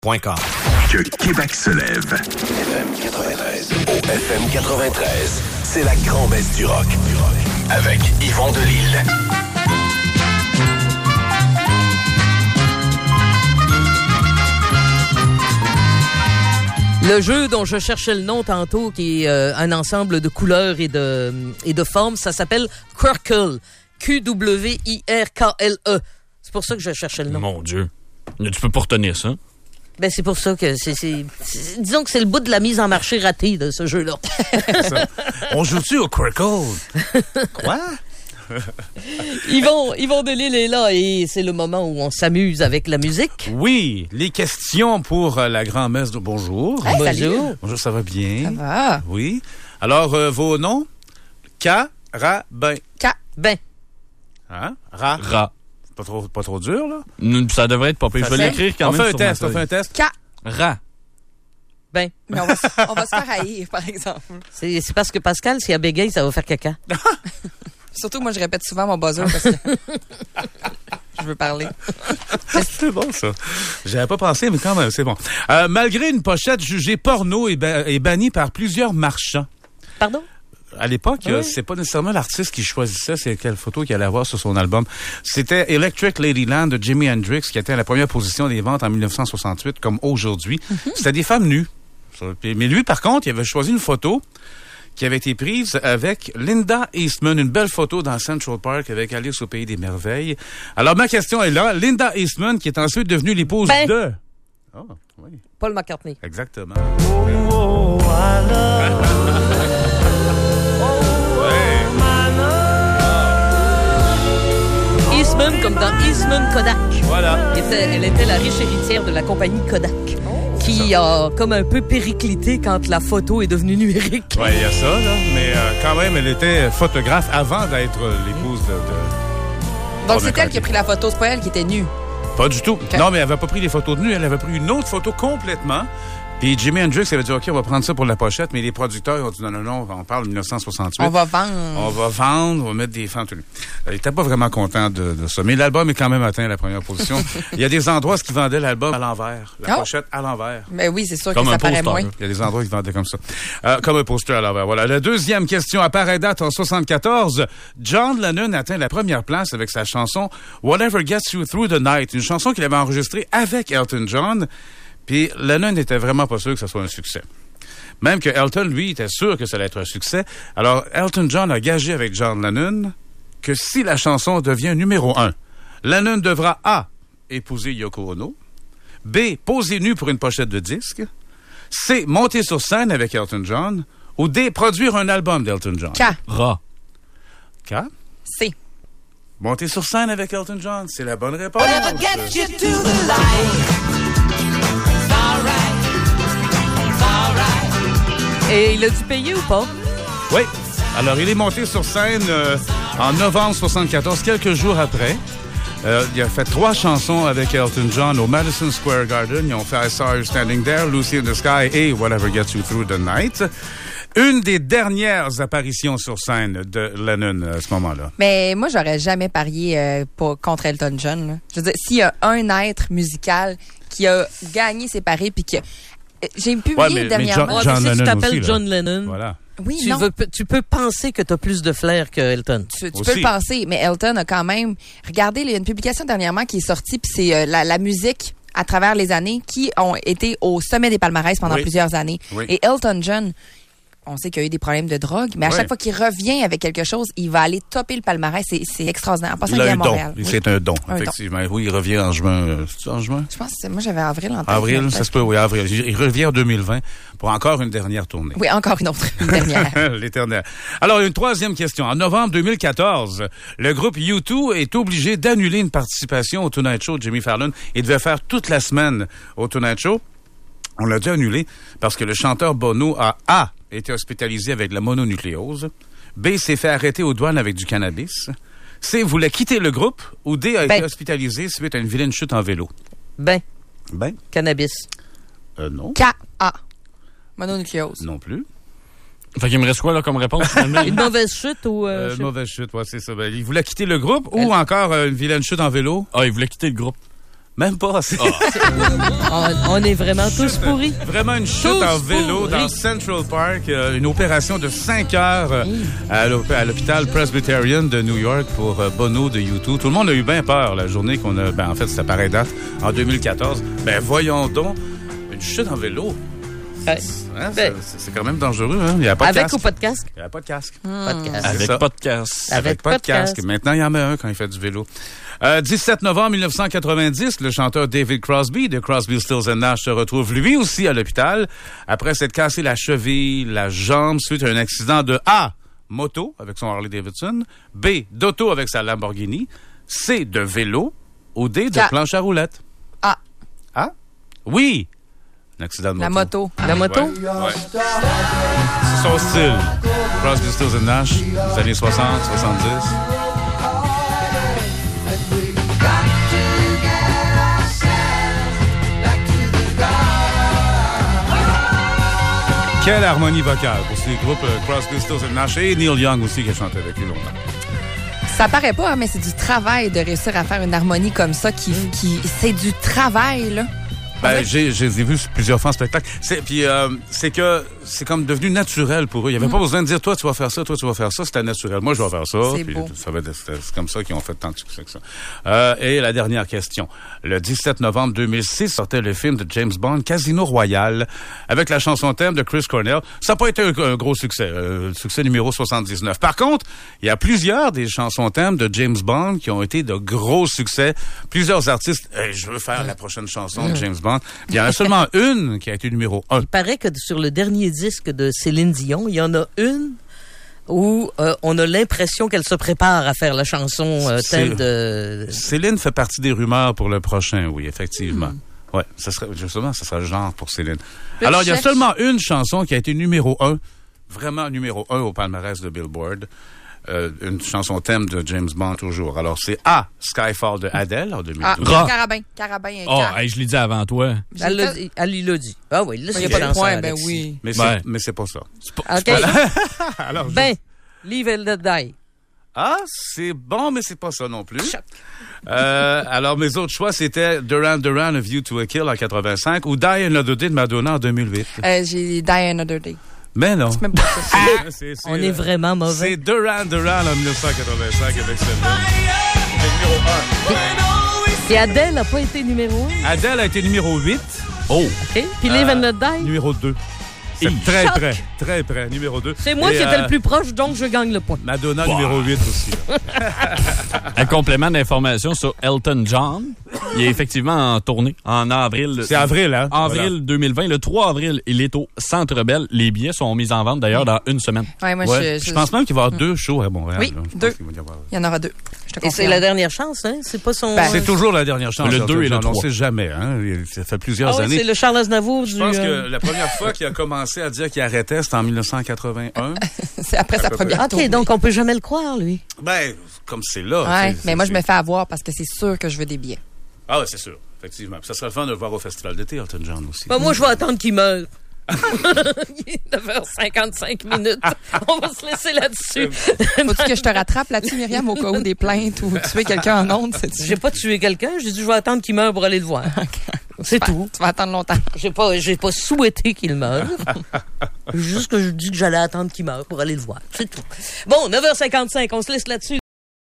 Que Québec se lève. FM 93. Au FM 93, c'est la grand-messe du rock. Avec Yvon Delisle. Le jeu dont je cherchais le nom tantôt, qui est un ensemble de couleurs et de formes, ça s'appelle Quirkle. Q-W-I-R-K-L-E. C'est pour ça que je cherchais le nom. Mon Dieu. Tu peux pas retenir ça. Ben, c'est pour ça que disons que c'est le bout de la mise en marché ratée de ce jeu-là. On joue-tu au Quirkle? Quoi? Yvon Delisle est là et c'est le moment où on s'amuse avec la musique. Oui, les questions pour la grand-messe de bonjour. Hey, bonjour. Bonjour, ça va bien? Ça va. Oui. Alors, vos noms? Carabin. Ben. Hein? Ra. Pas trop dur, là? Ça devrait être pas pire. Je vais l'écrire quand même. On fait un test. Ra. Ben. Mais on va se faire haïr, par exemple. C'est parce que Pascal, s'il y a bégaye, ça va faire caca. Surtout, moi, je répète souvent mon buzzer parce que je veux parler. C'est bon, ça. J'avais pas pensé, mais quand même, c'est bon. Malgré une pochette jugée porno et bannie par plusieurs marchands. Pardon? À l'époque, oui. C'est pas nécessairement l'artiste qui choisissait c'est quelle photo qu'il allait avoir sur son album. C'était Electric Ladyland de Jimi Hendrix qui était à la première position des ventes en 1968, comme aujourd'hui. C'était des femmes nues. Mais lui, par contre, il avait choisi une photo qui avait été prise avec Linda Eastman, une belle photo dans Central Park avec Alice au Pays des Merveilles. Alors, ma question est là. Linda Eastman, qui est ensuite devenue l'épouse de... Oh, oui. Paul McCartney. Exactement. Eastman, comme dans Eastman Kodak. Voilà. Elle était la riche héritière de la compagnie Kodak, qui a comme un peu périclité quand la photo est devenue numérique. Oui, il y a ça, là. Mais quand même, elle était photographe avant d'être l'épouse de Donc, c'est elle qui a pris la photo, c'est pas elle qui était nue. Pas du tout. Okay. Non, mais elle avait pas pris des photos de nu, elle avait pris une autre photo complètement. Puis Jimi Hendrix avait dit, OK, on va prendre ça pour la pochette, mais les producteurs ont dit, non, on parle de 1968. On va vendre, on va mettre des fans. Il était pas vraiment content de ça. Mais l'album est quand même atteint la première position. Il y a des endroits où ils vendaient l'album à l'envers. La pochette à l'envers. Mais oui, c'est sûr comme que ça paraît poster, moins. Là. Il y a des endroits qui vendaient comme ça. Comme un poster à l'envers. Voilà. La deuxième question, à pareille date en 74, John Lennon atteint la première place avec sa chanson Whatever Gets You Through the Night. Une chanson qu'il avait enregistrée avec Elton John. Puis Lennon n'était vraiment pas sûr que ça soit un succès. Même que Elton, lui, était sûr que ça allait être un succès. Alors, Elton John a gagé avec John Lennon que si la chanson devient numéro 1, Lennon devra A. épouser Yoko Ono, B. poser nu pour une pochette de disque, C. monter sur scène avec Elton John, ou D. produire un album d'Elton John. K. Ra. K. C. Monter sur scène avec Elton John, c'est la bonne réponse. Et il a dû payer ou pas? Oui. Alors, il est monté sur scène en novembre 74, quelques jours après. Il a fait 3 chansons avec Elton John au Madison Square Garden. Ils ont fait I Saw You Standing There, Lucy in the Sky et Whatever Gets You Through the Night. Une des dernières apparitions sur scène de Lennon à ce moment-là. Mais moi, j'aurais jamais parié contre Elton John. Là. Je veux dire, s'il y a un être musical qui a gagné ses paris puis que j'ai publié dernièrement. John si Lennon tu t'appelles aussi, John Lennon, voilà. Oui, tu peux penser que tu as plus de flair que Elton. Tu peux le penser, mais Elton a quand même... Regardez, il y a une publication dernièrement qui est sortie, puis c'est la musique à travers les années qui ont été au sommet des palmarès pendant plusieurs années. Oui. Et Elton John... On sait qu'il y a eu des problèmes de drogue, mais à chaque fois qu'il revient avec quelque chose, il va aller topper le palmarès. C'est extraordinaire. En passant, il est à Montréal. Oui. C'est un don, effectivement. Oui, il revient en juin. C'est en juin? Je pense que moi, j'avais avril en tête. Avril, ça se peut, oui, avril. Il revient en 2020 pour encore une dernière tournée. Oui, encore une autre, une dernière. L'éternelle. Alors, une troisième question. En novembre 2014, le groupe U2 est obligé d'annuler une participation au Tonight Show de Jimmy Fallon. Il devait faire toute la semaine au Tonight Show. On l'a dû annuler parce que le chanteur Bono a été hospitalisé avec la mononucléose. B. s'est fait arrêter aux douanes avec du cannabis. C. voulait quitter le groupe. Ou D. a été hospitalisé suite à une vilaine chute en vélo. Cannabis. Non. K.A. Mononucléose. Non plus. Fait qu'il me reste quoi, là, comme réponse? Une mauvaise chute ou... mauvaise chute, ouais, c'est ça. Il voulait quitter le groupe ou encore une vilaine chute en vélo? Ah, il voulait quitter le groupe. Même pas. On est vraiment tous pourris. Vraiment une chute Tous en vélo pourris. dans Central Park. Une opération de 5 heures à l'hôpital Presbyterian de New York pour Bono de U2. Tout le monde a eu bien peur la journée qu'on a... en fait, c'était pareil date, en 2014. Voyons donc, une chute en vélo. Ouais. Hein, c'est quand même dangereux. Hein? Il n'y a pas de Avec casque. ou pas de casque? Il n'y a pas de casque. Podcast. Avec ça. pas de casse. Avec pas de podcast. casque. Maintenant, il y en a un quand il fait du vélo. 17 novembre 1990, le chanteur David Crosby de Crosby, Stills & Nash se retrouve lui aussi à l'hôpital après s'être cassé la cheville, la jambe suite à un accident de A, moto avec son Harley Davidson, B, d'auto avec sa Lamborghini, C, de vélo, ou D, de planche à roulettes. Ah. Ah? Oui! Un accident de moto. La moto. La moto? Ouais. C'est son style. Crosby, Stills & Nash, des années 60, 70. Quelle harmonie vocale pour ces groupes Crosby, Stills & Nash et Neil Young aussi qui a chanté avec lui longtemps. Ça paraît pas, mais c'est du travail de réussir à faire une harmonie comme ça c'est du travail, là. Je les ai vus plusieurs fois en spectacle. C'est que c'est comme devenu naturel pour eux. Il n'y avait pas besoin de dire, toi, tu vas faire ça, toi, tu vas faire ça. C'était naturel. Moi, je vais faire ça. C'est beau. C'est comme ça qu'ils ont fait tant de succès que ça. Et la dernière question. Le 17 novembre 2006 sortait le film de James Bond, Casino Royale, avec la chanson thème de Chris Cornell. Ça n'a pas été un gros succès. Succès numéro 79. Par contre, il y a plusieurs des chansons thèmes de James Bond qui ont été de gros succès. Plusieurs artistes, je veux faire la prochaine chanson de James Bond. Il y en a seulement une qui a été numéro 1. Il paraît que sur le dernier disque de Céline Dion, il y en a une où on a l'impression qu'elle se prépare à faire la chanson thème de... Céline fait partie des rumeurs pour le prochain, oui, effectivement. Ouais, ça serait le genre pour Céline. Alors, il y a seulement une chanson qui a été numéro 1, vraiment numéro 1 au palmarès de Billboard. Une chanson thème de James Bond toujours. Alors, c'est A, Skyfall de Adele en 2012. Carabin et Je l'ai dit avant toi. Elle l'a dit. Ah oui, là, il n'y a pas de point, ben oui. Mais c'est pas ça. OK. Alors, Live and Let Die. Ah, c'est bon, mais c'est pas ça non plus. Alors, mes autres choix, c'était Duran Duran, A View to a Kill en 85 ou Die Another Day de Madonna en 2008. J'ai Die Another Day. Mais non. C'est même pas ça. On est vraiment mauvais. C'est Duran Duran en 1985 avec celle-là. C'est numéro 1. Et Adele n'a pas été numéro 1? Adele a été numéro 8. Oh! OK. Puis Live and Let Die? Numéro 2. C'est très près. Numéro 2. C'est moi qui étais le plus proche, donc je gagne le point. Madonna, numéro 8 aussi. Un complément d'information sur Elton John. Il est effectivement en tournée en avril. C'est avril, hein? Avril 2020. Le 3 avril, il est au Centre Bell. Les billets sont mis en vente, d'ailleurs, dans une semaine. Ouais, moi, je pense même qu'il va y avoir 2 shows à Montréal. Oui, là. 2. Il y en aura 2. Je te confirme. Et c'est la dernière chance, hein? C'est pas son... c'est toujours la dernière chance. Le 2 et le 3. On ne sait jamais, hein? Ça fait plusieurs années. C'est le Charles Aznavour du... Je pense que la première fois qu'il a commencé à dire qu'il arrêtait, c'était en 1981. C'est après sa première tournée. OK, donc on peut jamais le croire, lui. Comme c'est là. Ouais, mais moi, je me fais avoir parce que c'est sûr que je veux des billets. Ah ouais, c'est sûr. Effectivement. Puis ça serait le fun de le voir au Festival d'été, Elton John aussi. Moi, je vais attendre qu'il meure. Il est 9h55 minutes. On va se laisser là-dessus. Faut-tu que je te rattrape là-dessus, Myriam, au cas où des plaintes ou tuer quelqu'un en ondes? J'ai pas tué quelqu'un. J'ai dit, je vais attendre qu'il meure pour aller le voir. C'est tout. Tu vas attendre longtemps. J'ai pas souhaité qu'il meure. Juste que je dis que j'allais attendre qu'il meure pour aller le voir. C'est tout. Bon, 9h55, on se laisse là-dessus.